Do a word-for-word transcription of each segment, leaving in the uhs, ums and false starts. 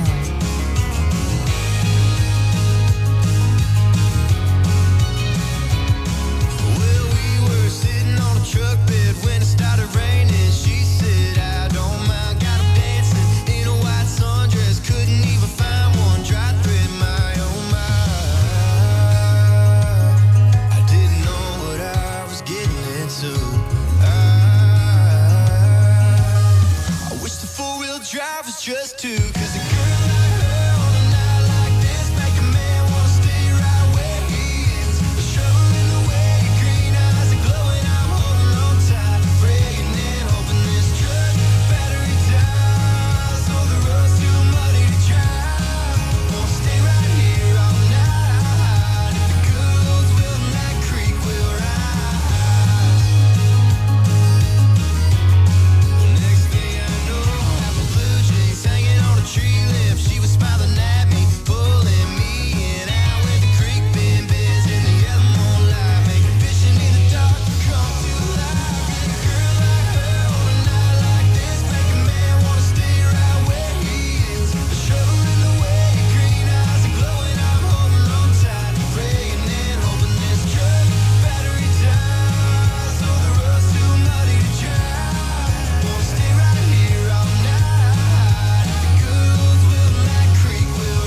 Just two, 'cause a girl like her on a night like this make a man wanna stay right where he is. A shovel in the way, green eyes are glowing. I'm holding on tight, praying and hoping this truck battery dies. So the road's too muddy to drive. Won't stay right here all night. If the girls will, that creek will rise. Well, next thing I know, I'm a blue jeans hanging on a tree limb. She was smiling at me, pulling me in. Out with the creek bin biz in the yellow moonlight, making fishing in the dark come to life. And a girl like her on a night like this make a man wanna stay right where he is. A shovel in the way, green eyes are glowing. I'm holding on tight, praying and hoping this truck battery dies. So the road's too muddy to drive. Won't stay right here all night. If the girls will, that creek will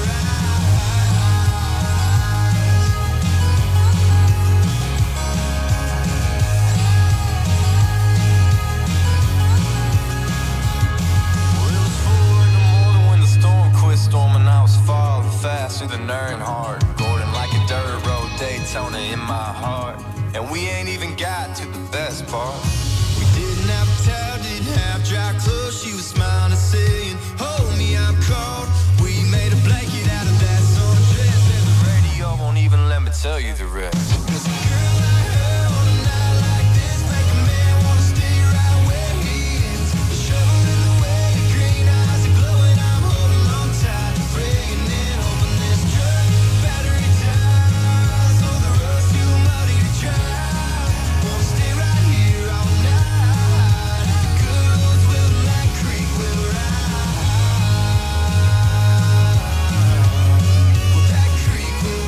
Well, it was four in the morning when the storm quit storming. I was falling fast through the Earnhardt, Gordon like a dirt road Daytona in my heart. And we ain't even got to the best part. We didn't have a towel, didn't have dry clothes. She was smiling and saying, hold me, I'm cold. We made a blanket out of that sundress, and the radio won't even let me tell you the rest. 'Cause a girl like her on a night like this make a man wanna stay right where he is. A shovel in the way, green eyes are glowing. I'm holding on tight, praying and hoping this truck battery dies. So the road's too muddy to drive. Won't stay right here all night. If the girls will, that creek will rise. Well, that creek will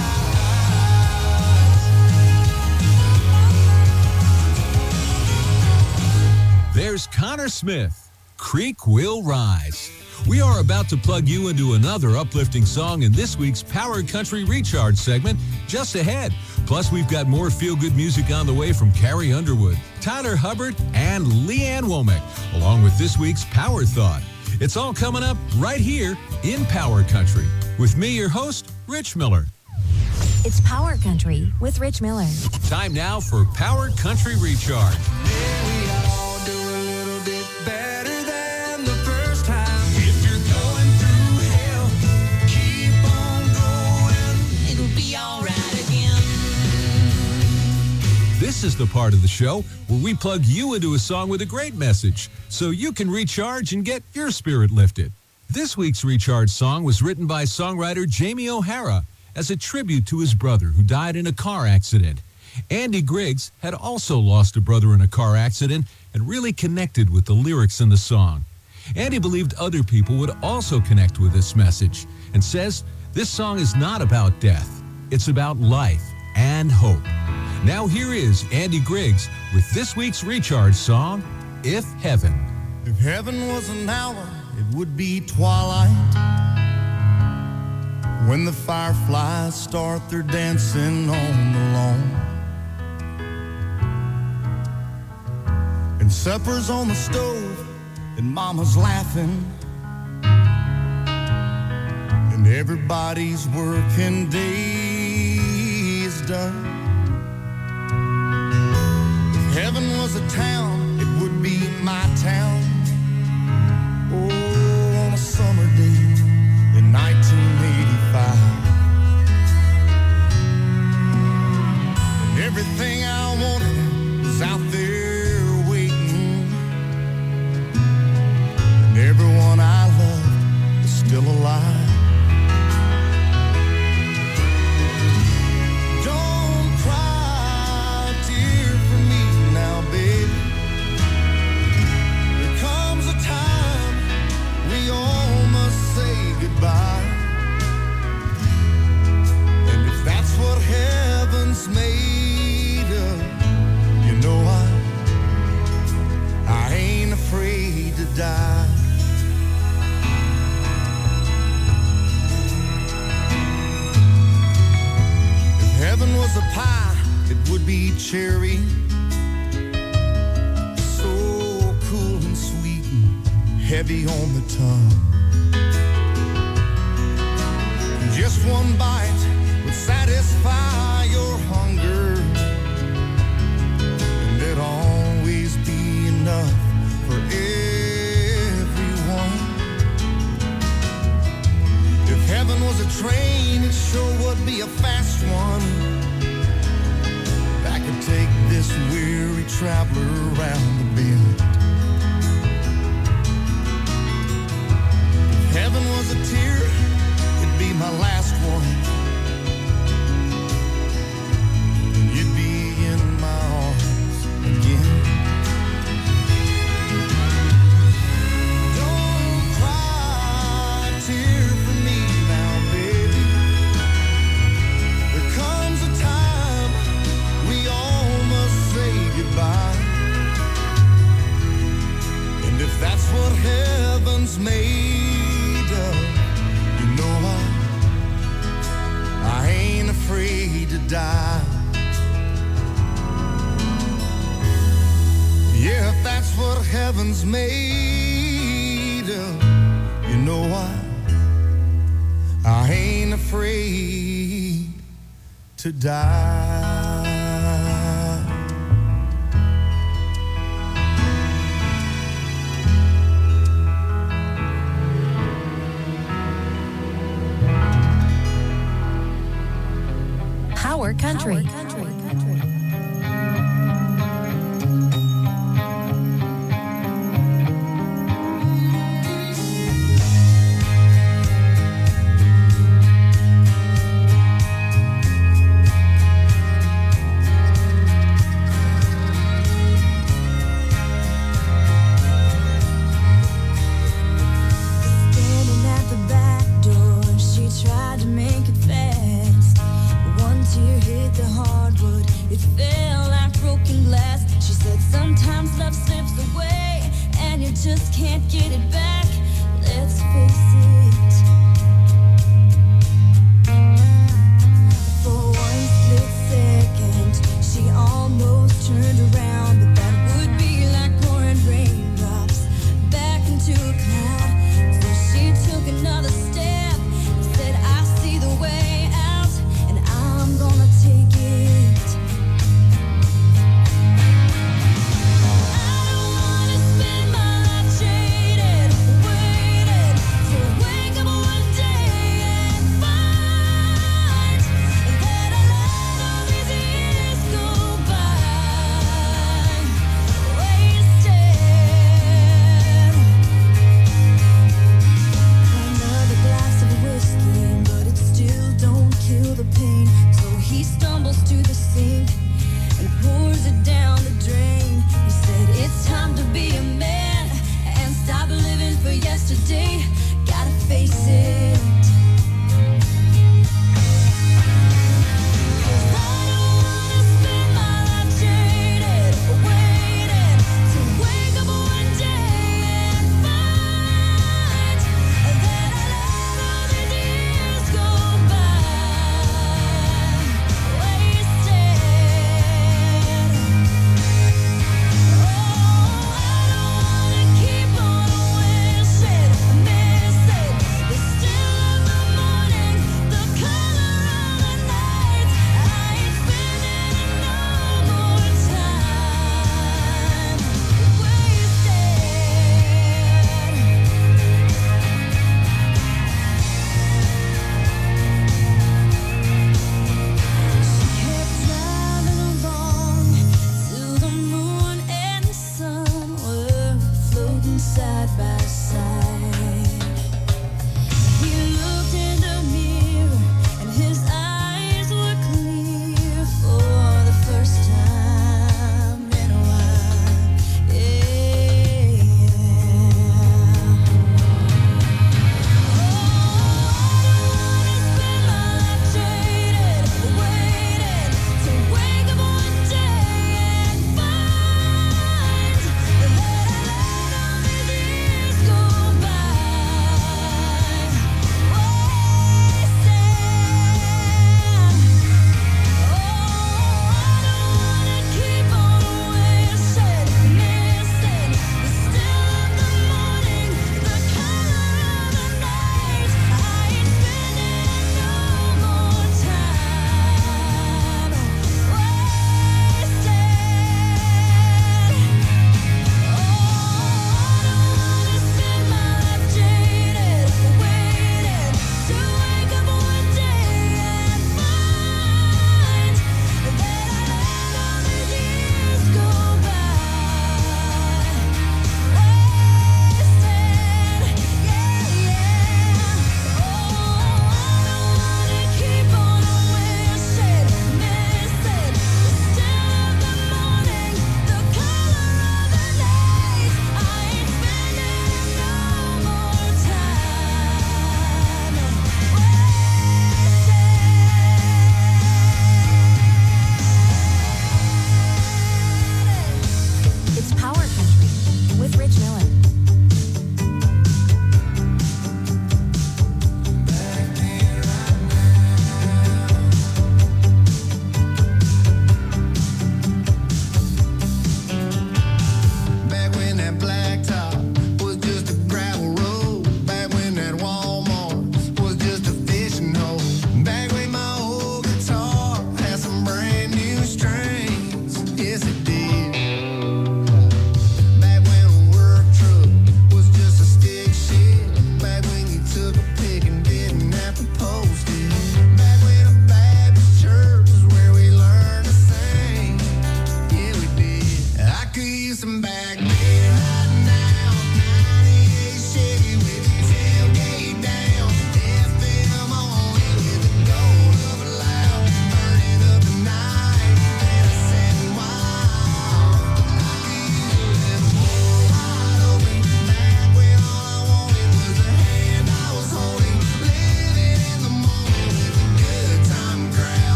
rise. There's Connor Smith, Creek Will Rise. We are about to plug you into another uplifting song in this week's Power Country Recharge segment just ahead. Plus, we've got more feel-good music on the way from Carrie Underwood, Tyler Hubbard, and Leanne Womack, along with this week's Power Thought. It's all coming up right here in Power Country. With me, your host, Rich Miller. It's Power Country with Rich Miller. Time now for Power Country Recharge. We all do a little bit better than the first time. If you're going through hell, keep on going. It'll be all right again. This is the part of the show where we plug you into a song with a great message so you can recharge and get your spirit lifted. This week's Recharge song was written by songwriter Jamie O'Hara as a tribute to his brother who died in a car accident. Andy Griggs had also lost a brother in a car accident and really connected with the lyrics in the song. Andy believed other people would also connect with this message and says this song is not about death. It's about life and hope. Now here is Andy Griggs with this week's Recharge song, If Heaven. If heaven was an hour, it would be twilight, when the fireflies start their dancing on the lawn, and supper's on the stove and mama's laughing, and everybody's working day is done. If heaven was a town, it would be my town. Oh, on a summer day in nineteen eighty-five, and everything I wanted was out there waiting, and everyone I loved is still alive. Don't cry a tear for me now, baby. There would be cherry, so cool and sweet and heavy on the tongue. Just one bite would satisfy your hunger, and there'd always be enough for everyone. If heaven was a train, it sure would be a fast one that could take this weary traveler around the bend. If heaven was a tear, it'd be my last one, and you'd be in my arms again. Don't cry a tear for me now, baby. There comes a time we all must say goodbye, and if that's what heaven's made of, you know I, I ain't afraid to die. Yeah, if that's what heaven's made of, you know I, I ain't afraid to die. Power Country. Power Country. Standing at the back door, she tried to make it fast. One tear hit the hardwood, it fell like broken glass. She said sometimes love slips away and you just can't get it back. Let's face it. For one split second, she almost turned around, but that would be like pouring raindrops back into a cloud. So she took another step and said, I see the way out, and I'm gonna take it. I don't wanna spend my life jaded, waiting for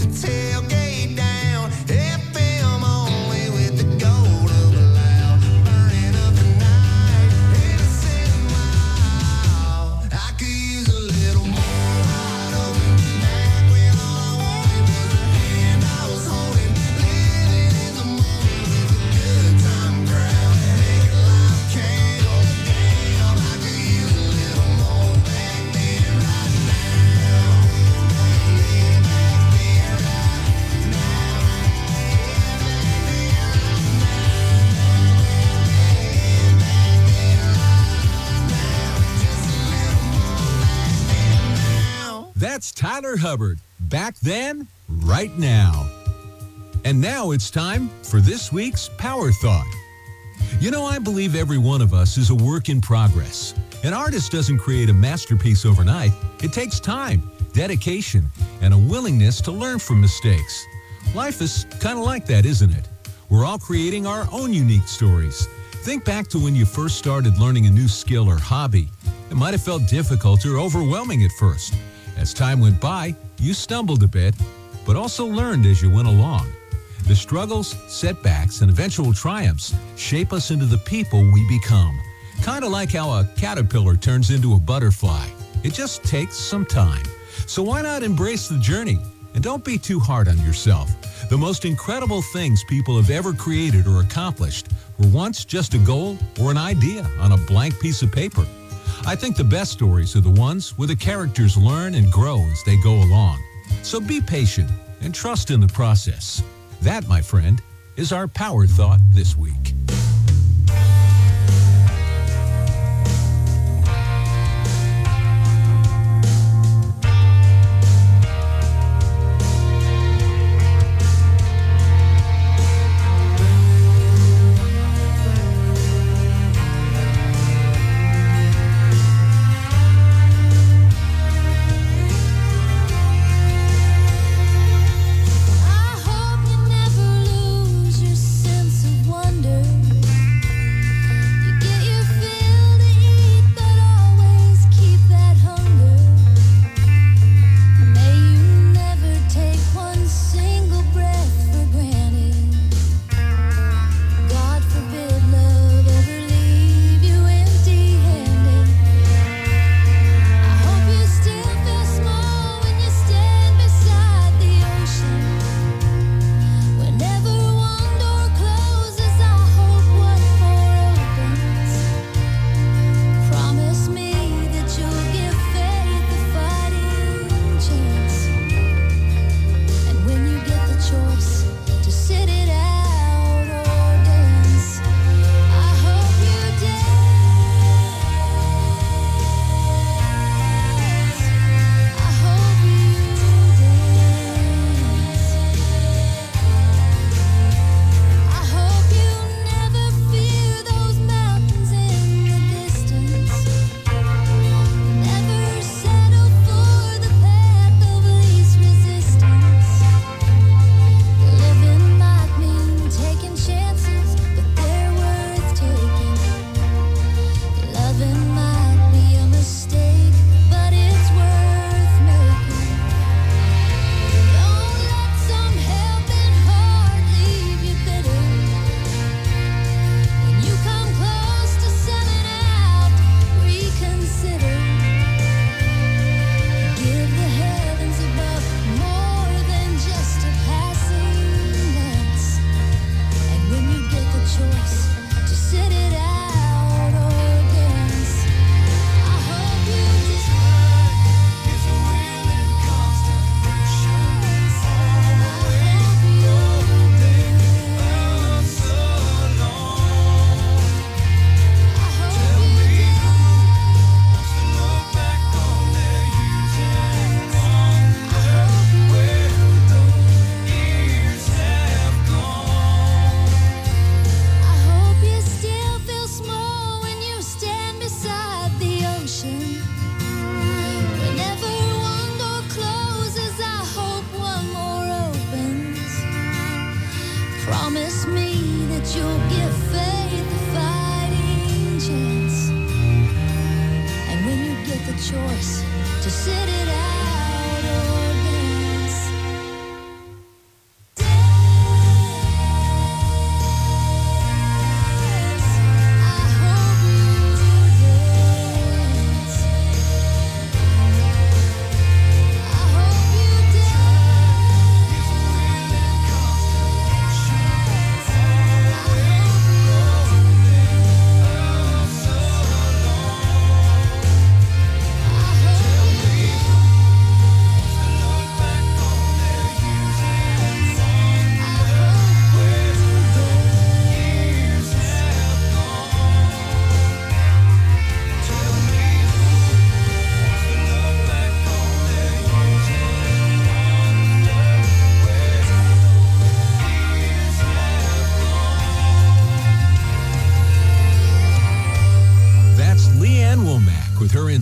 tailgate down. F M only with the gold of a loud, burning up the night. Innocent mile. I could use a little more wide open tonight when all I wanted was the hand I was holding. Living in the moment with a good time crowd. Make life can't go down. I could use a little more back then right now. Baby, back then right now. That's Tyler Hubbard. Back then, right now. And now it's time for this week's Power Thought. You know, I believe every one of us is a work in progress. An artist doesn't create a masterpiece overnight. It takes time, dedication, and a willingness to learn from mistakes. Life is kind of like that, isn't it? We're all creating our own unique stories. Think back to when you first started learning a new skill or hobby. It might have felt difficult or overwhelming at first. As time went by, you stumbled a bit, but also learned as you went along. The struggles, setbacks, and eventual triumphs shape us into the people we become. Kind of like how a caterpillar turns into a butterfly. It just takes some time. So why not embrace the journey? And don't be too hard on yourself. The most incredible things people have ever created or accomplished were once just a goal or an idea on a blank piece of paper. I think the best stories are the ones where the characters learn and grow as they go along. So be patient and trust in the process. That, my friend, is our Power Thought this week. I hope you never lose your sense of wonder. You get your fill to eat, but always keep that hunger. May you never take one single breath for granted. God forbid love ever leave you empty-handed. I hope you still feel small when you stand beside the ocean. Whenever one door closes, I hope one more opens. Promise me that you'll give faith a fighting chance. And when you get the choice to sit it out or dance, I hope you dance. I hope you dance. I hope you never fear those mountains in the distance. Never settle for the path of least resistance. Living might mean taking chances, but they're worth taking. Loving might be a mistake, but it's worth making. Don't let some helping heart leave you bitter. When you come close to selling out, reconsider. Give the heavens above more than just a passing glance. And when you get the choice to sit it out or dance, I hope you dance. It's a real and constant motion. I hope you dance. So long. I hope you dance. Wants to look back on their years and wonder where those years have gone. I hope you still feel small when you stand beside the ocean. Whenever one door closes, I hope one more opens. Promise me that you'll give faith a fighting chance. And when you get the choice to sit it out or dance,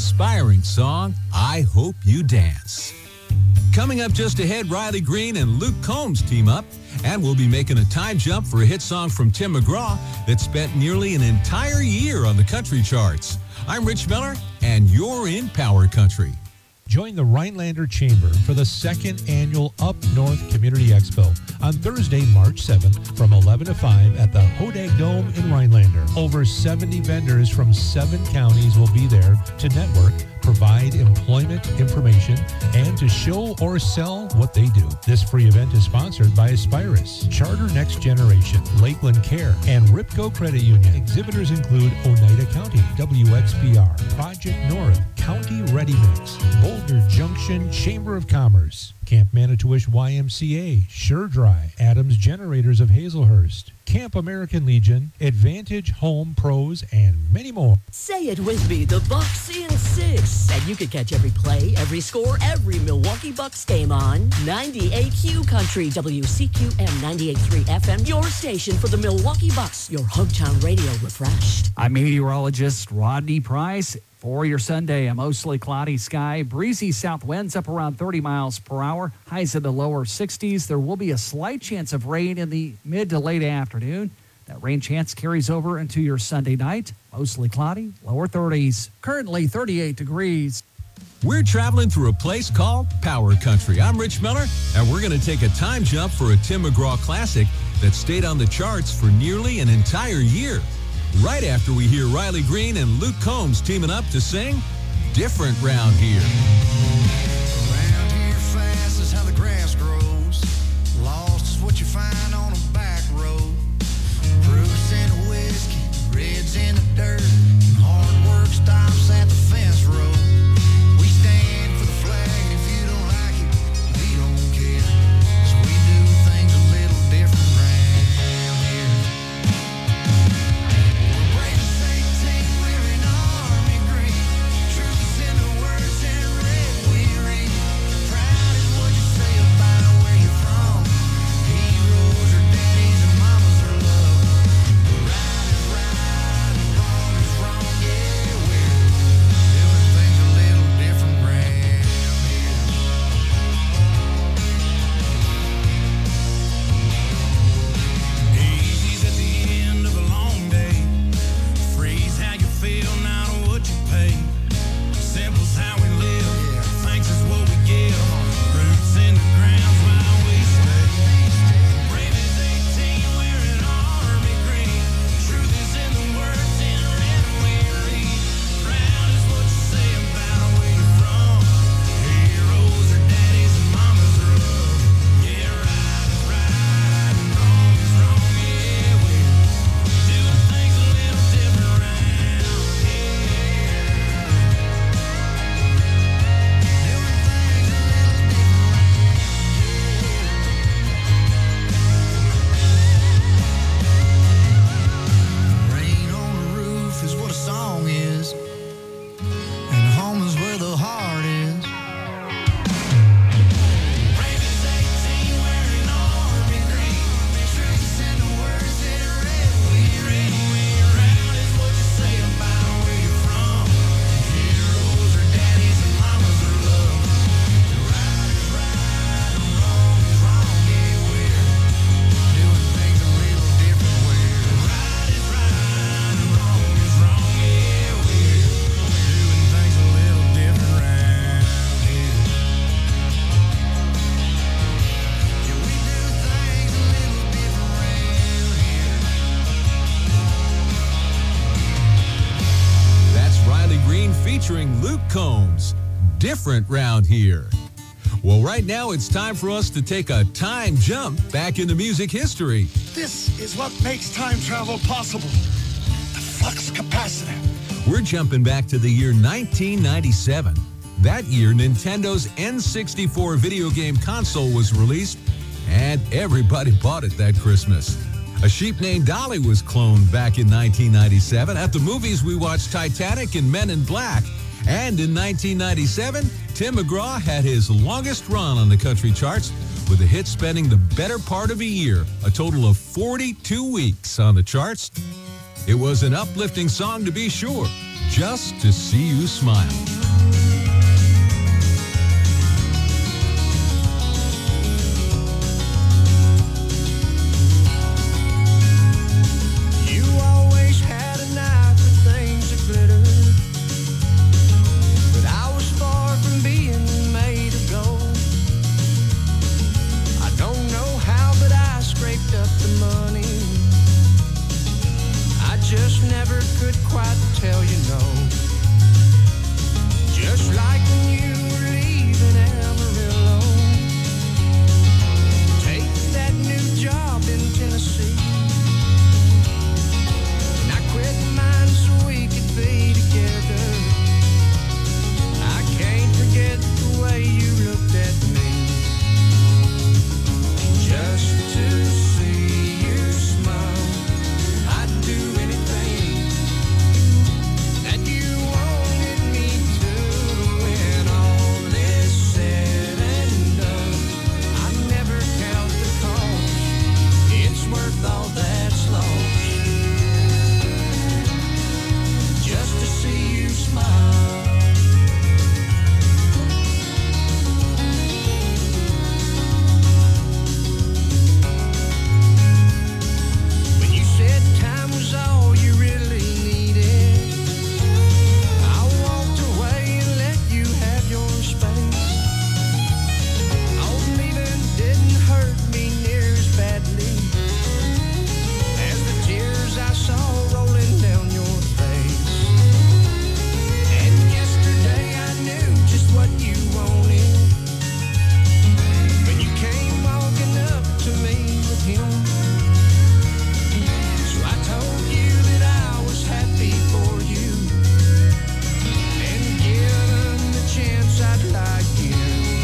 inspiring song, I Hope You Dance. Coming up just ahead, Riley Green and Luke Combs team up, and we'll be making a time jump for a hit song from Tim McGraw that spent nearly an entire year on the country charts. I'm Rich Miller, and you're in Power Country. Join the Rhinelander Chamber for the second annual Up North Community Expo on Thursday, March seventh from eleven to five at the Hodag Dome in Rhinelander. Over seventy vendors from seven counties will be there to network, provide employment information, and to show or sell what they do. This free event is sponsored by Aspirus, Charter Next Generation, Lakeland Care, and Ripco Credit Union. Exhibitors include Oneida County, W X B R, Project North, County Ready Mix, Boulder Junction Chamber of Commerce, Camp Manitowish Y M C A, SureDry, Adams Generators of Hazelhurst, Camp American Legion, Advantage Home Pros, and many more. Say it with me, the Bucks in six. And you can catch every play, every score, every Milwaukee Bucks game on ninety-eight Q Country, W C Q M ninety-eight point three F M, your station for the Milwaukee Bucks, your hometown radio refreshed. I'm meteorologist Rodney Price. For your Sunday, a mostly cloudy sky, breezy south winds up around thirty miles per hour, highs in the lower sixties. There will be a slight chance of rain in the mid to late afternoon. That rain chance carries over into your Sunday night. Mostly cloudy, lower thirties. Currently thirty-eight degrees. We're traveling through a place called Power Country. I'm Rich Miller, and we're going to take a time jump for a Tim McGraw classic that stayed on the charts for nearly an entire year. Right after we hear Riley Green and Luke Combs teaming up to sing Different Round Here. Around here fast is how the grass grows. Lost is what you find on a back road. Proofs in the whiskey, reds in the dirt. And hard work stops at the fence road. We stand for the flag, and if you don't like it, we don't care. 'Cause we do things a little different round here. We're brave as eighteen, wearing army green. Truth is in the words in red we read. Proud is what you say about where you're from. Heroes are daddies and mamas are love. Right is right and wrong is wrong. Yeah, we're doing things a little different round here. Easy's at the end of a long day. Free's how you feel, not what you pay. Simple's how we live. Thanks is what we give. Roots in the ground's why we stay. Brave as eighteen, wearing army green. Truth is in the words in red we read. Proud is what you say about where you're from. Heroes are daddies and mamas are love. Yeah, right is right and wrong is wrong. Yeah, we're doing things a little different round here. Doing things a little different. Rain on the roof is what a song is, and home is where the heart is. Brave as eighteen, wearing army green. Truth is in the words in red we read. Proud is what you say about where you're from. Heroes are daddies and mamas are love. Right is right and wrong is wrong. Yeah, we're doing things a little different. We're right is right and wrong is wrong. Yeah, we're doing things a little different round here. Yeah, we do things a little different round here. That's Riley Green featuring Luke Combs. Different Round Here. Well, right now it's time for us to take a time jump back into music history. This is what makes time travel possible. The flux capacitor. We're jumping back to the year nineteen ninety-seven. That year, Nintendo's N sixty-four video game console was released, and everybody bought it that Christmas. A sheep named Dolly was cloned back in nineteen ninety-seven. At the movies, we watched Titanic and Men in Black. And in nineteen ninety-seven, Tim McGraw had his longest run on the country charts, with a hit spending the better part of a year, a total of forty-two weeks on the charts. It was an uplifting song to be sure, Just to See You Smile. never could quite tell you no. Just like when you were leaving Amarillo, take that new job in Tennessee. And I quit mine so we could be together. I can't forget the way you looked at me. Just to see you smile, I'd do anything that you wanted me to. When all is said and done, I never count the cost. It's worth all that's lost. Just to see you smile. When you said time was all you really needed, I walked away and let you have your space. Oh, leaving didn't hurt me near as badly as the tears I saw rolling down your face. And yesterday I knew just what you wanted when you came walking up to me with him. So I told you that I was happy for you, and given the chance I'd like you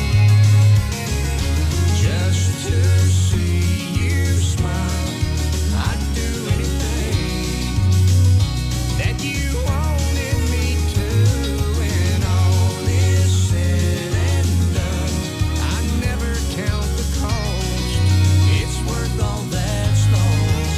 just to see you smile. I'd do anything that you wanted me to. When all is said and done, I never count the cost. It's worth all that's lost.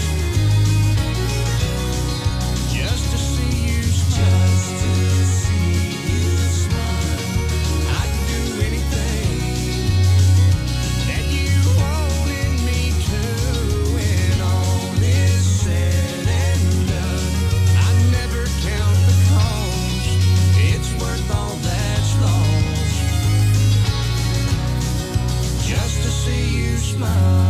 Just to see you smile. Just to see you smile. I'd do anything that you wanted me to. When all is said and done, I never count the cost. It's worth all that's lost. Just to see you smile.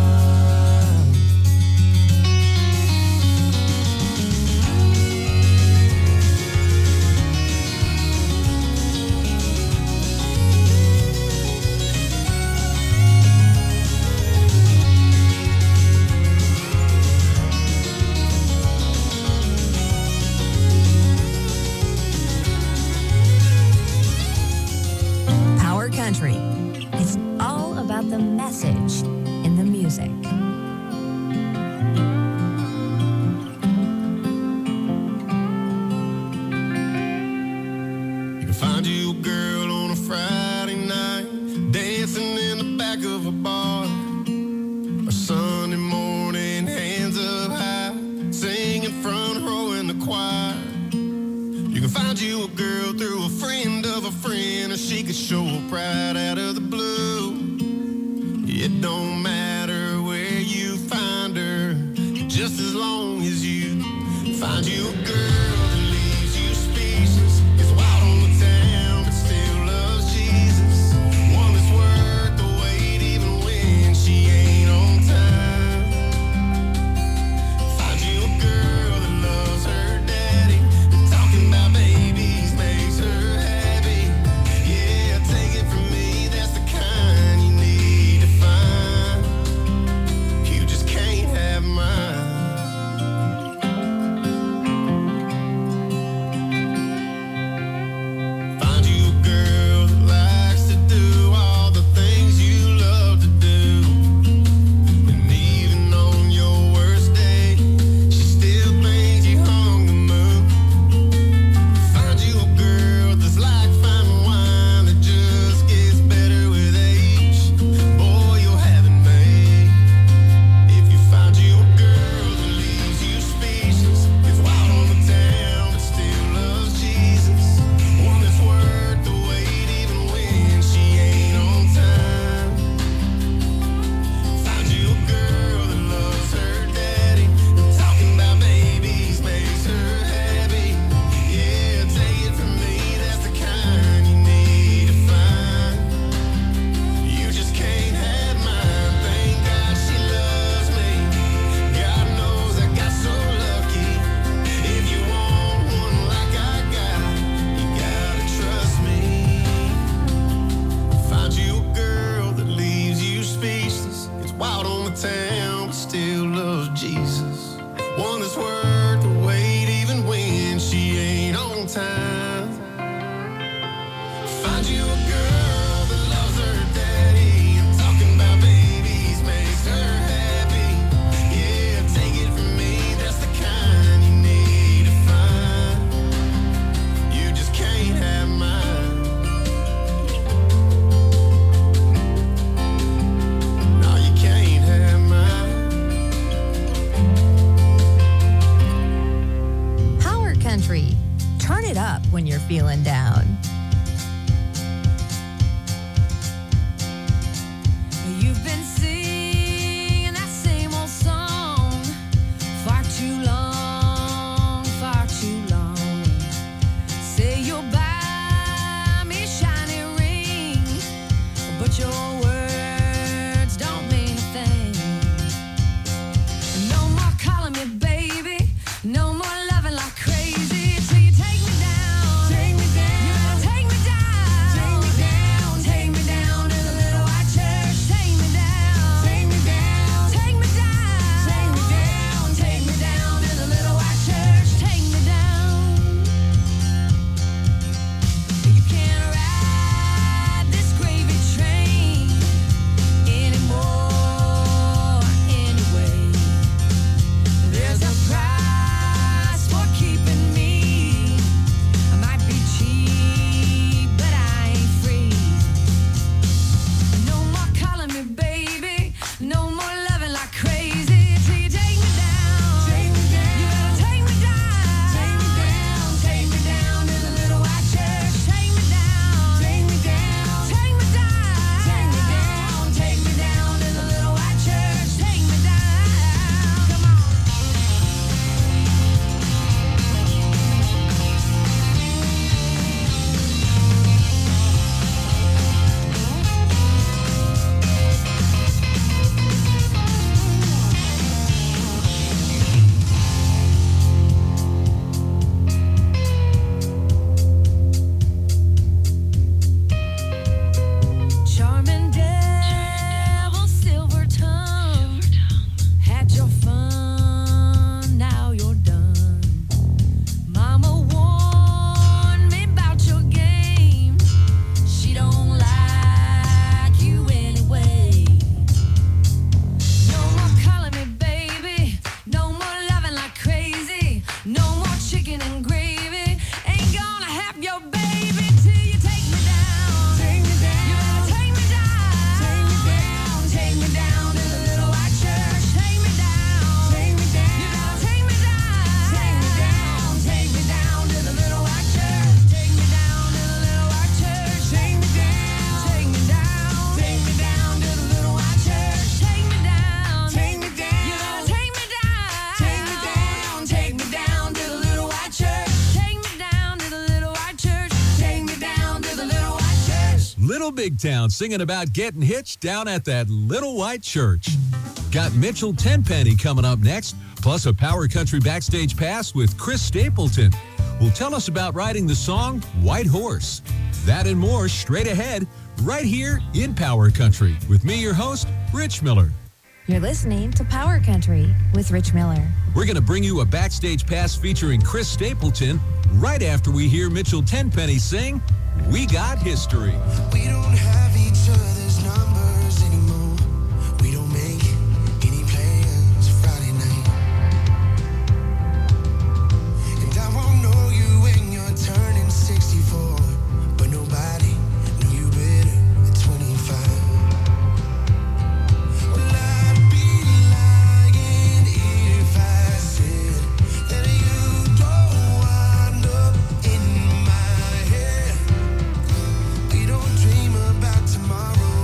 Power Country. It's all about the message in the music. You can find you a girl on a Friday night, dancing in the back of a bar. Or Sunday morning, hands up high, singing front row in the choir. You can find you a girl through a friend of a friend, or she could show up right out of the blue. It don't matter where you find her, just as long as you find you a girl that leaves you speechless, is wild on the town but still loves Jesus. One that's worth the wait even when she ain't on time. Find you a girl that loves her daddy, talking about babies makes her happy. Yeah, take it from me, that's the kind you need to find. You just can't have mine. town, but still loves Jesus. One that's worth the wait even when she ain't on time. Find you a girl that loves her daddy. I'm talking about babies, makes her happy. Yeah, take it from me, that's the kind you need to find. You just can't have mine. No, you can't have mine. Power Country. Turn it up when you're feeling down. You've been singing that same old song far too long, far too long. Say you'll buy me a shiny ring, but your words don't mean a thing. No more calling me baby, no more loving like crazy till you take me down. Take me down. You better take me down. Take me down. Take me down to the little white church. Take me down. Take me down. Take me down. Take me down. Take me down to the little white church. Take me down. You can't ride this gravy train anymore anyway. There's a price for keeping me. I might be cheap, but I ain't free. No more calling me baby, no more loving like crazy till you take me down. Take me down. You better take me down. Take me down. Take me down to the little white church. Take me down. Take me down. Take me down. Take me down. Take me down to the little white church. Take me down. Come on. Charming devil, silver tongue, had your fun, now you're done. Mama warned me about your game. She don't like you anyway. No more calling me baby, no more loving like crazy, no more chicken and gravy. Ain't gonna have your baby till you take me down. Take me down. You better take me down. Take me down. Take me down to the little white church. Take me down. Take me down. You better take me down. Take me down. Take me down to the little white church. Take me down to the little white church. Take me down. Take me down. Take me down to the little white church. Take me down. Take me down. You better take me down. Take me down. Take me down to the little white church. Take me down to the little white church. Take me down to the little white church. Little Big Town singing about getting hitched down at that little white church. Got Mitchell Tenpenny coming up next, plus a Power Country backstage pass with Chris Stapleton. Will tell us about writing the song White Horse. That and more straight ahead, right here in Power Country with me, your host, Rich Miller. You're listening to Power Country with Rich Miller. We're going to bring you a backstage pass featuring Chris Stapleton right after we hear Mitchell Tenpenny sing We Got History. We don't have each other's numbers anymore. We don't make any plans Friday night. And I won't know you when you're turning sixty-four, but nobody knew you better at twenty-five. Well, I'd be lying if I said that you don't wind up in my head. We don't dream about tomorrow.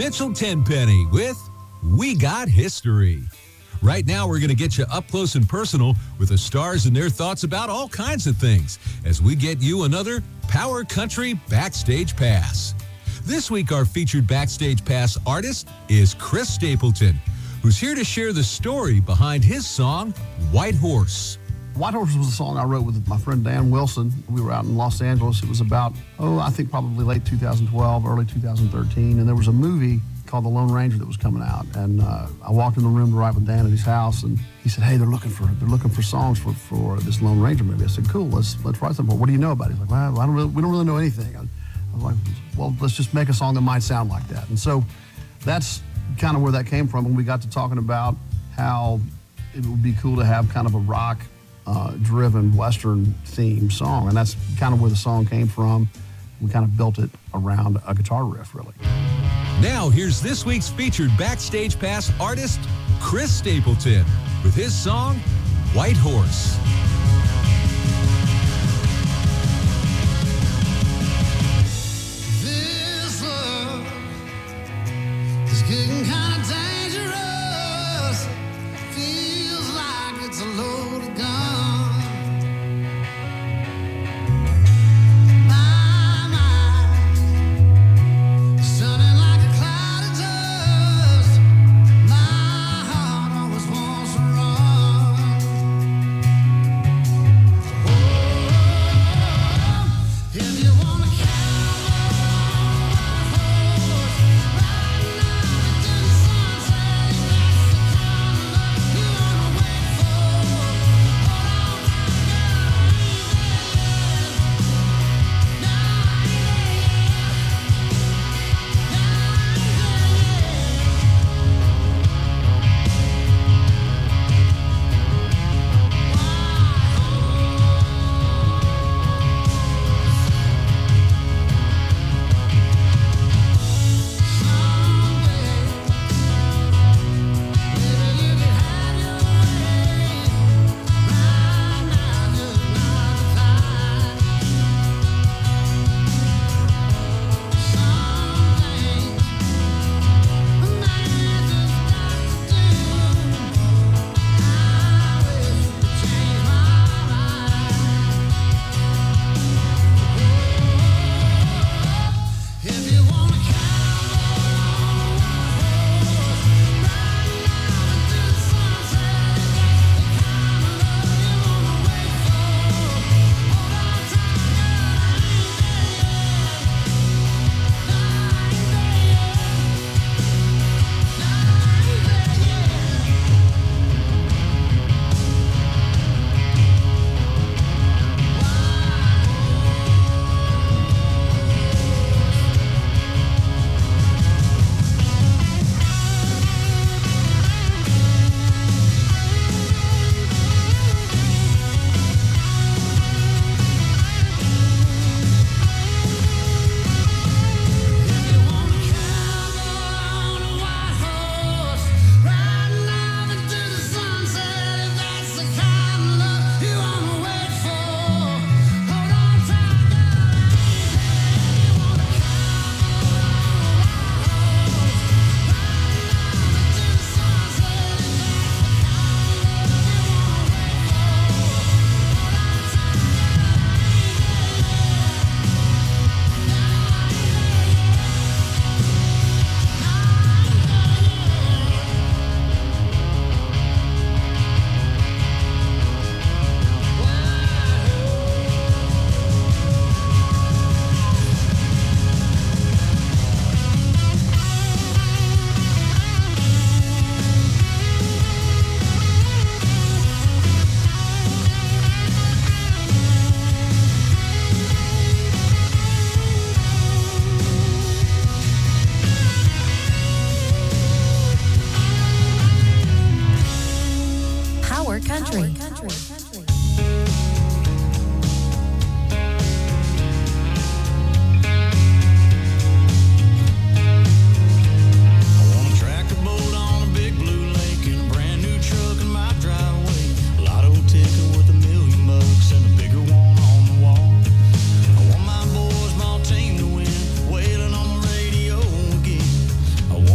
Mitchell Tenpenny with We Got History. Right now, we're going to get you up close and personal with the stars and their thoughts about all kinds of things as we get you another Power Country Backstage Pass. This week, our featured Backstage Pass artist is Chris Stapleton, who's here to share the story behind his song, White Horse. White Horse was a song I wrote with my friend Dan Wilson. We were out in Los Angeles. It was about, oh, I think probably late two thousand twelve, early two thousand thirteen. And there was a movie called The Lone Ranger that was coming out. And uh, I walked in the room to write with Dan at his house, and he said, hey, they're looking for they're looking for songs for, for this Lone Ranger movie. I said, cool, let's let's write something. What do you know about it? He's like, well, I don't really, we don't really know anything. I, I was like, well, let's just make a song that might sound like that. And so that's kind of where that came from. And we got to talking about how it would be cool to have kind of a rock uh, driven Western theme song. And that's kind of where the song came from. We kind of built it around a guitar riff, really. Now, here's this week's featured Backstage Pass artist, Chris Stapleton, with his song, White Horse. This love is getting kind of dangerous. Feels like it's a loaded gun. My mind is turning like a cloud of dust. My heart always wants to run. Oh, if you wanna Country. I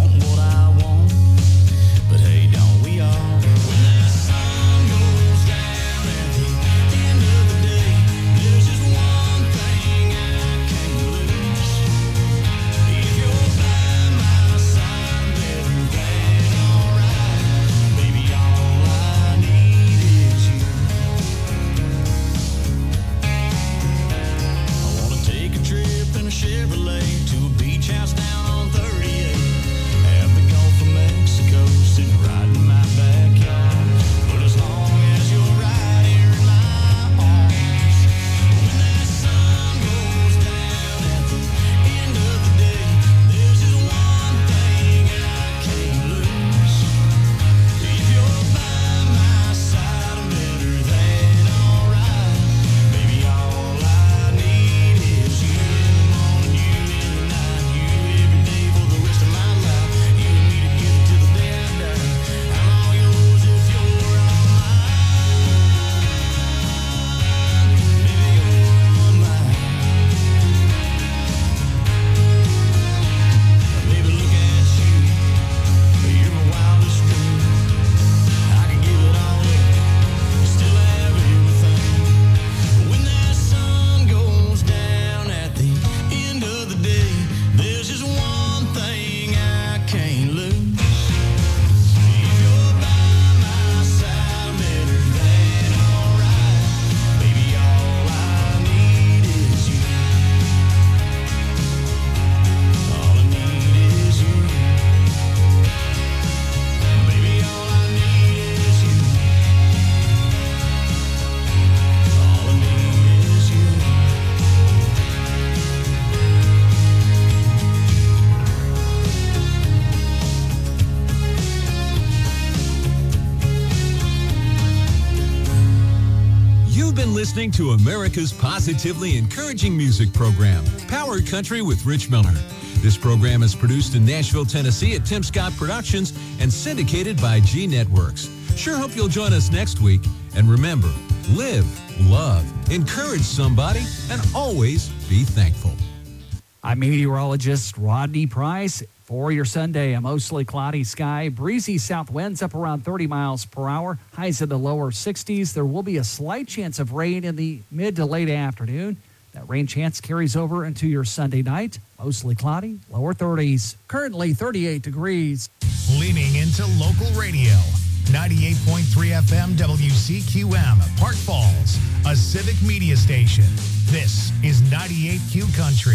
You've been listening to America's positively encouraging music program, Power Country with Rich Miller. This program is produced in Nashville, Tennessee at Tim Scott Productions and syndicated by G Networks. Sure hope you'll join us next week. And remember, live, love, encourage somebody, and always be thankful. I'm meteorologist Rodney Price. For your Sunday, a mostly cloudy sky, breezy south winds up around thirty miles per hour, highs in the lower sixties. There will be a slight chance of rain in the mid to late afternoon. That rain chance carries over into your Sunday night. Mostly cloudy, lower thirties. Currently thirty-eight degrees. Leaning into local radio. ninety-eight point three F M W C Q M, Park Falls, a civic media station. This is ninety-eight Q Country.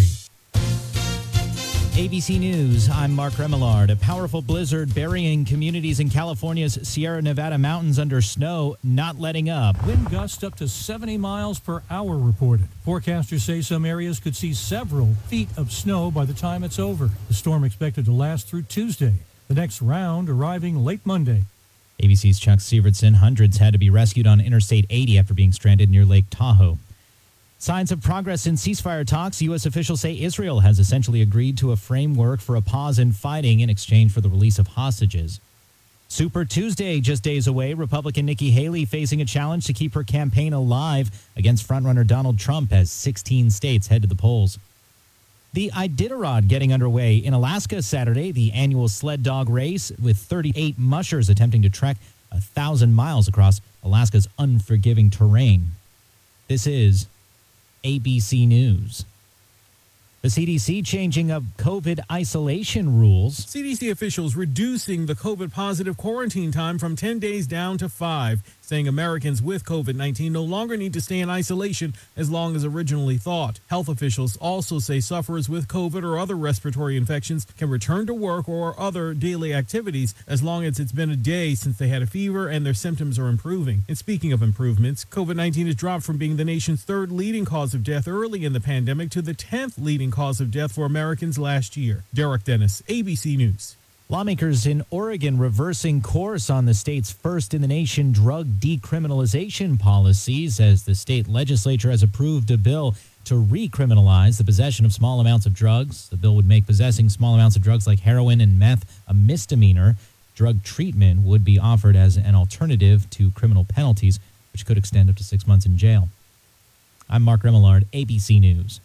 A B C News, I'm Mark Remillard. A powerful blizzard burying communities in California's Sierra Nevada mountains under snow, not letting up. Wind gusts up to seventy miles per hour reported. Forecasters say some areas could see several feet of snow by the time it's over. The storm expected to last through Tuesday. The next round arriving late Monday. A B C's Chuck Sievertson. Hundreds had to be rescued on Interstate eighty after being stranded near Lake Tahoe. Signs of progress in ceasefire talks. U S officials say Israel has essentially agreed to a framework for a pause in fighting in exchange for the release of hostages. Super Tuesday just days away. Republican Nikki Haley facing a challenge to keep her campaign alive against frontrunner Donald Trump as sixteen states head to the polls. The Iditarod getting underway in Alaska Saturday, the annual sled dog race with thirty-eight mushers attempting to trek a thousand miles across Alaska's unforgiving terrain. This is A B C News. The C D C changing of COVID isolation rules. C D C officials reducing the COVID-positive quarantine time from ten days down to five, saying Americans with COVID nineteen no longer need to stay in isolation as long as originally thought. Health officials also say sufferers with COVID or other respiratory infections can return to work or other daily activities as long as it's been a day since they had a fever and their symptoms are improving. And speaking of improvements, COVID nineteen has dropped from being the nation's third leading cause of death early in the pandemic to the tenth leading cause of death for Americans last year. Derek Dennis, A B C News. Lawmakers in Oregon reversing course on the state's first-in-the-nation drug decriminalization policies as the state legislature has approved a bill to recriminalize the possession of small amounts of drugs. The bill would make possessing small amounts of drugs like heroin and meth a misdemeanor. Drug treatment would be offered as an alternative to criminal penalties, which could extend up to six months in jail. I'm Mark Remillard, A B C News.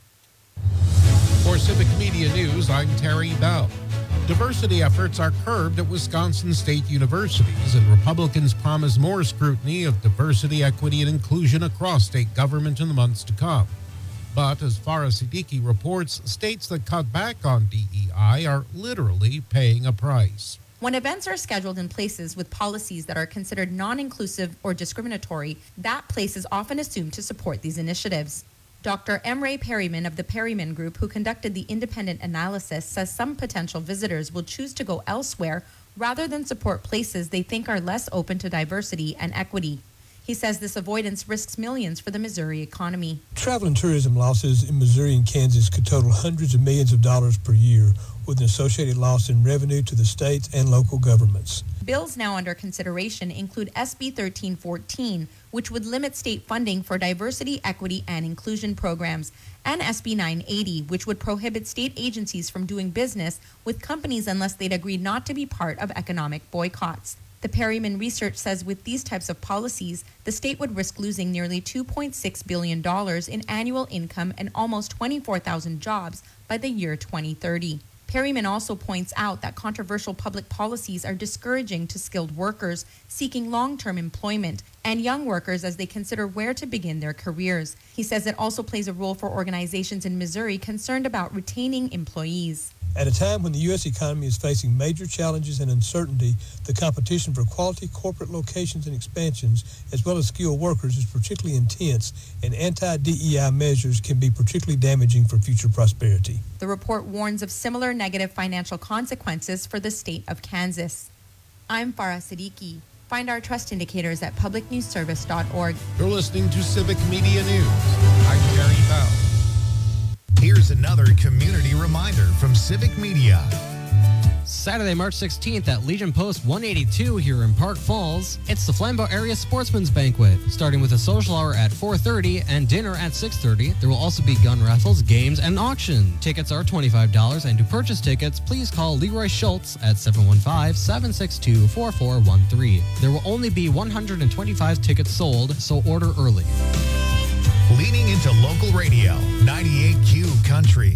For Civic Media News, I'm Terry Bell. Diversity efforts are curbed at Wisconsin state universities, and Republicans promise more scrutiny of diversity, equity, and inclusion across state government in the months to come. But as Farah Siddiqui reports, states that cut back on D E I are literally paying a price. When events are scheduled in places with policies that are considered non-inclusive or discriminatory, that place is often assumed to support these initiatives. Doctor M. Ray Perryman of the Perryman Group, who conducted the independent analysis, says some potential visitors will choose to go elsewhere rather than support places they think are less open to diversity and equity. He says this avoidance risks millions for the Missouri economy. Travel and tourism losses in Missouri and Kansas could total hundreds of millions of dollars per year, with an associated loss in revenue to the states and local governments. Bills now under consideration include S B thirteen fourteen, which would limit state funding for diversity, equity, and inclusion programs, and S B nine eighty, which would prohibit state agencies from doing business with companies unless they'd agree not to be part of economic boycotts. The Perryman research says with these types of policies, the state would risk losing nearly two point six billion dollars in annual income and almost twenty-four thousand jobs by the year twenty thirty. Perryman also points out that controversial public policies are discouraging to skilled workers seeking long-term employment and young workers as they consider where to begin their careers. He says it also plays a role for organizations in Missouri concerned about retaining employees. At a time when the U S economy is facing major challenges and uncertainty, the competition for quality corporate locations and expansions, as well as skilled workers, is particularly intense, and anti-D E I measures can be particularly damaging for future prosperity. The report warns of similar negative financial consequences for the state of Kansas. I'm Farah Siddiqui. Find our trust indicators at public news service dot org. You're listening to Civic Media News. I'm Terry Bell. Here's another community reminder from Civic Media. Saturday, March sixteenth at Legion Post one eighty-two here in Park Falls. It's the Flambeau Area Sportsman's Banquet, starting with a social hour at four thirty and dinner at six thirty. There will also be gun raffles, games, and auction. Tickets are twenty-five dollars, and to purchase tickets, please call Leroy Schultz at seven one five, seven six two, four four one three. There will only be one hundred twenty-five tickets sold, so order early. Leaning into local radio, ninety-eight Q Country.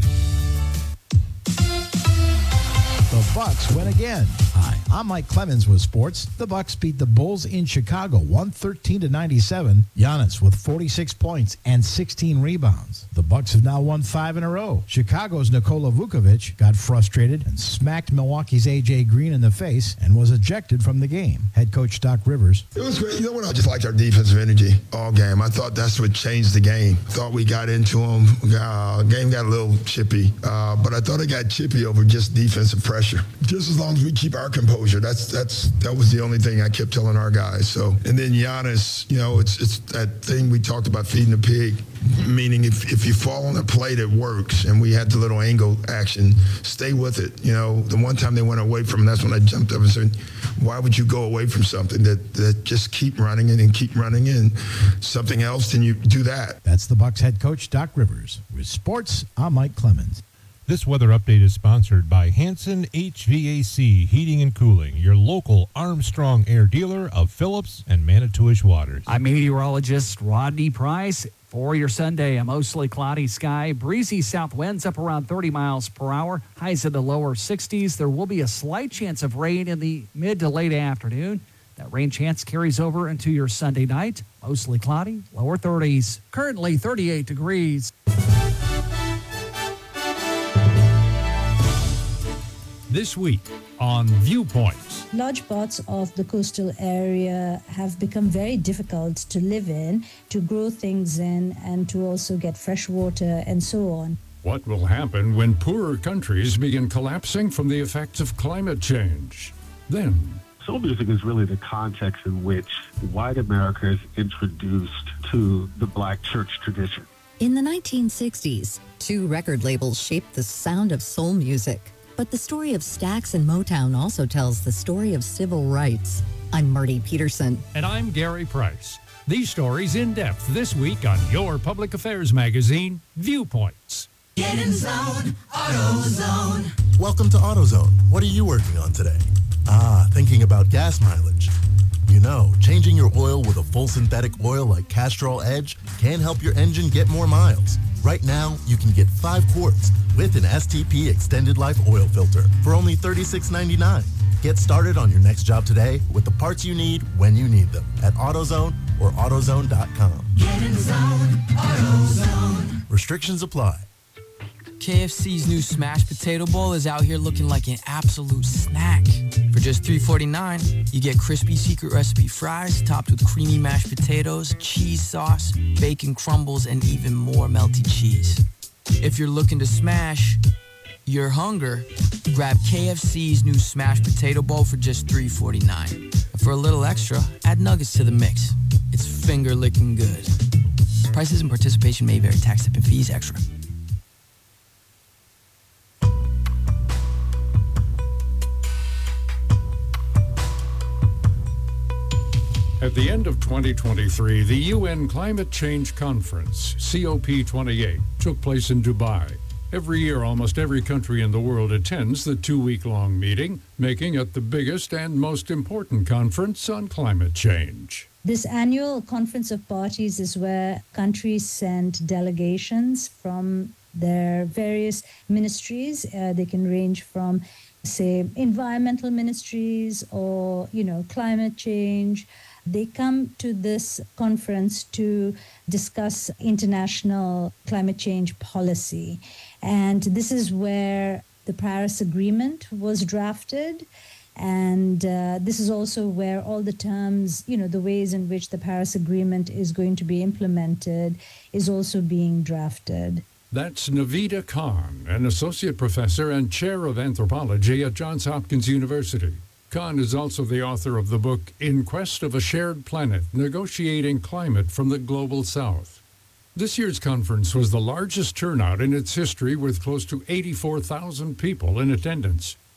The Bucks win again. Hi, I'm Mike Clemens with sports. The Bucks beat the Bulls in Chicago one thirteen to ninety-seven. Giannis with forty-six points and sixteen rebounds. The Bucks have now won five in a row. Chicago's Nikola Vukovic got frustrated and smacked Milwaukee's A J Green in the face and was ejected from the game. Head coach Doc Rivers. It was great. You know what? I just liked our defensive energy all game. I thought that's what changed the game. I thought we got into them. Uh, game got a little chippy, uh, but I thought it got chippy over just defensive pressure. Just as long as we keep our composure, that's that's that was the only thing I kept telling our guys. So, and then Giannis, you know, it's it's that thing we talked about, feeding the pig. Meaning, if, if you fall on a play that works, and we had the little angle action, stay with it. You know, the one time they went away from it, that's when I jumped up and said, why would you go away from something that, that just keep running it and keep running in? Something else, then you do that. That's the Bucks head coach, Doc Rivers. With sports, I'm Mike Clemens. This weather update is sponsored by Hanson H V A C Heating and Cooling, your local Armstrong Air dealer of Phillips and Manitowish Waters. I'm meteorologist Rodney Price. For your Sunday, a mostly cloudy sky, breezy south winds up around thirty miles per hour, highs in the lower sixties. There will be a slight chance of rain in the mid to late afternoon. That rain chance carries over into your Sunday night. Mostly cloudy, lower thirties. Currently thirty-eight degrees. This week on Viewpoints. Large parts of the coastal area have become very difficult to live in, to grow things in, and to also get fresh water and so on. What will happen when poorer countries begin collapsing from the effects of climate change? Then, soul music is really the context in which white America is introduced to the black church tradition. In the nineteen sixties, two record labels shaped the sound of soul music. But the story of Stax and Motown also tells the story of civil rights. I'm Marty Peterson. And I'm Gary Price. These stories in depth this week on your public affairs magazine, Viewpoints. Get in zone, AutoZone. Welcome to AutoZone. What are you working on today? Ah, thinking about gas mileage. You know, changing your oil with a full synthetic oil like Castrol Edge can help your engine get more miles. Right now, you can get five quarts with an S T P Extended Life Oil Filter for only thirty-six ninety-nine. Get started on your next job today with the parts you need when you need them at AutoZone or AutoZone dot com. Get in zone, AutoZone. Restrictions apply. K F C's new smashed potato bowl is out here looking like an absolute snack. For just three forty-nine, you get crispy secret recipe fries topped with creamy mashed potatoes, cheese sauce, bacon crumbles, and even more melty cheese. If you're looking to smash your hunger, grab K F C's new smashed potato bowl for just three forty-nine. And for a little extra, add nuggets to the mix. It's finger-licking good. Prices and participation may vary. Tax, tip, and fees extra. At the end of twenty twenty-three, the U N Climate Change Conference, C O P twenty-eight, took place in Dubai. Every year, almost every country in the world attends the two-week-long meeting, making it the biggest and most important conference on climate change. This annual Conference of Parties is where countries send delegations from their various ministries. Uh, they can range from, say, environmental ministries or, you know, climate change. They come to this conference to discuss international climate change policy. And this is where the Paris Agreement was drafted. And uh, this is also where all the terms, you know, the ways in which the Paris Agreement is going to be implemented is also being drafted. That's Navita Khan, an associate professor and chair of anthropology at Johns Hopkins University. Khan is also the author of the book In Quest of a Shared Planet, Negotiating Climate from the Global South. This year's conference was the largest turnout in its history, with close to eighty-four thousand people in attendance.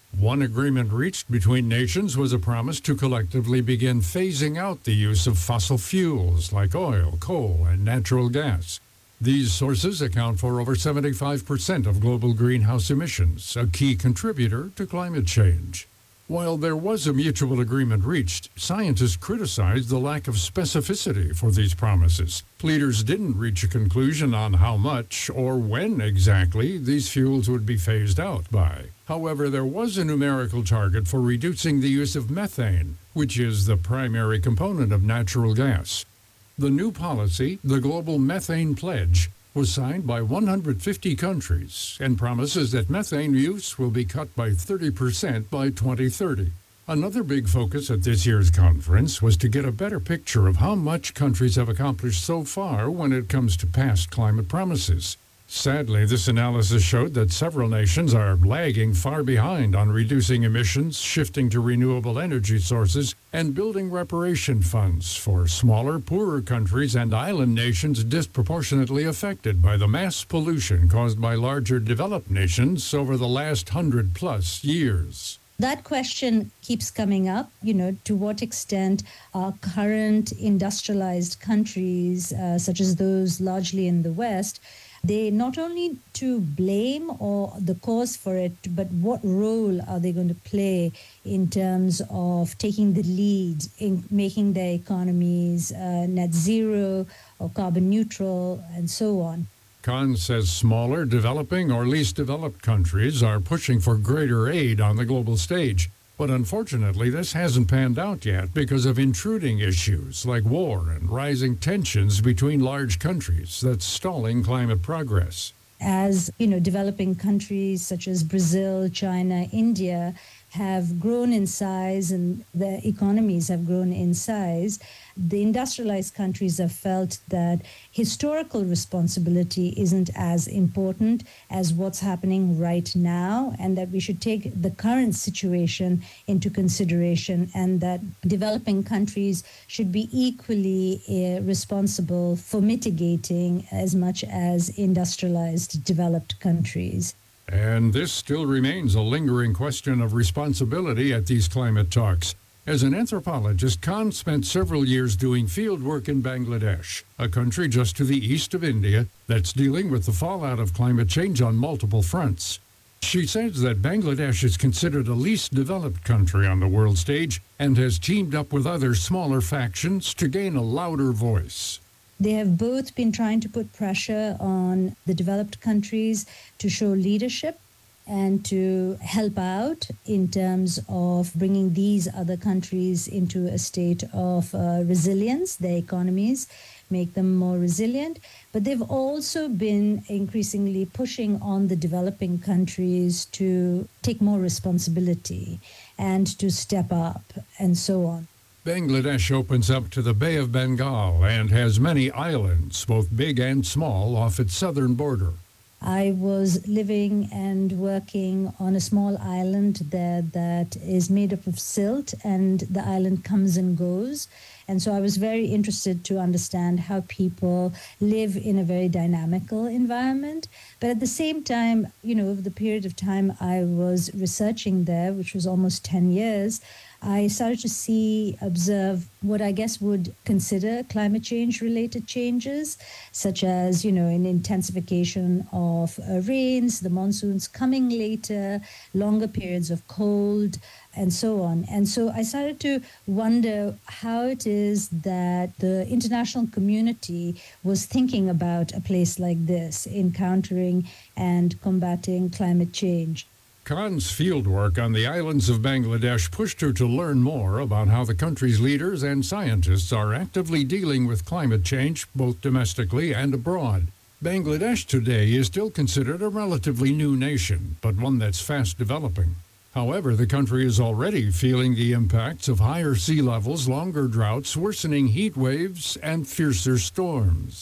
One agreement reached between nations was a promise to collectively begin phasing out the use of fossil fuels like oil, coal, and natural gas. These sources account for over seventy-five percent of global greenhouse emissions, a key contributor to climate change. While there was a mutual agreement reached, scientists criticized the lack of specificity for these promises. Leaders didn't reach a conclusion on how much or when exactly these fuels would be phased out by. However, there was a numerical target for reducing the use of methane, which is the primary component of natural gas. The new policy, the Global Methane Pledge, was signed by one hundred fifty countries and promises that methane use will be cut by thirty percent by twenty thirty. Another big focus at this year's conference was to get a better picture of how much countries have accomplished so far when it comes to past climate promises. Sadly, this analysis showed that several nations are lagging far behind on reducing emissions, shifting to renewable energy sources, and building reparation funds for smaller, poorer countries and island nations disproportionately affected by the mass pollution caused by larger developed nations over the last hundred plus years. That question keeps coming up, you know, to what extent are current industrialized countries, uh, such as those largely in the West, they not only to blame or the cause for it, but what role are they going to play in terms of taking the lead in making their economies uh, net zero or carbon neutral and so on? Khan says smaller, developing, or least developed countries are pushing for greater aid on the global stage. But unfortunately, this hasn't panned out yet because of intruding issues like war and rising tensions between large countries that's stalling climate progress. As, you know, developing countries such as Brazil, China, India have grown in size and their economies have grown in size, the industrialized countries have felt that historical responsibility isn't as important as what's happening right now, and that we should take the current situation into consideration, and that developing countries should be equally uh, responsible for mitigating as much as industrialized developed countries. And this still remains a lingering question of responsibility at these climate talks. As an anthropologist, Khan spent several years doing field work in Bangladesh, a country just to the east of India that's dealing with the fallout of climate change on multiple fronts. She says that Bangladesh is considered a least developed country on the world stage and has teamed up with other smaller factions to gain a louder voice. They have both been trying to put pressure on the developed countries to show leadership and to help out in terms of bringing these other countries into a state of uh, resilience, their economies, make them more resilient. But they've also been increasingly pushing on the developing countries to take more responsibility and to step up and so on. Bangladesh opens up to the Bay of Bengal and has many islands, both big and small, off its southern border. I was living and working on a small island there that is made up of silt, and the island comes and goes. And so I was very interested to understand how people live in a very dynamical environment. But at the same time, you know, over the period of time I was researching there, which was almost ten years, I started to see, observe what I guess would consider climate change related changes, such as, you know, an intensification of uh, rains, the monsoons coming later, longer periods of cold, and so on. And so I started to wonder how it is that the international community was thinking about a place like this in countering and combating climate change. Khan's fieldwork on the islands of Bangladesh pushed her to learn more about how the country's leaders and scientists are actively dealing with climate change, both domestically and abroad. Bangladesh today is still considered a relatively new nation, but one that's fast developing. However, the country is already feeling the impacts of higher sea levels, longer droughts, worsening heat waves, and fiercer storms.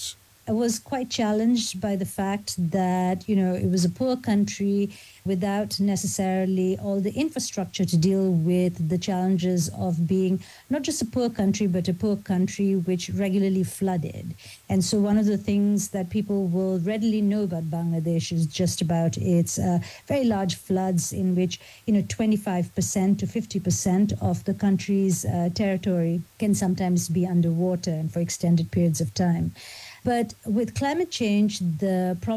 was quite challenged by the fact that, you know, it was a poor country without necessarily all the infrastructure to deal with the challenges of being not just a poor country, but a poor country which regularly flooded. And so one of the things that people will readily know about Bangladesh is just about its uh, very large floods in which, you know, twenty-five percent to fifty percent of the country's uh, territory can sometimes be underwater and for extended periods of time. But with climate change, the problem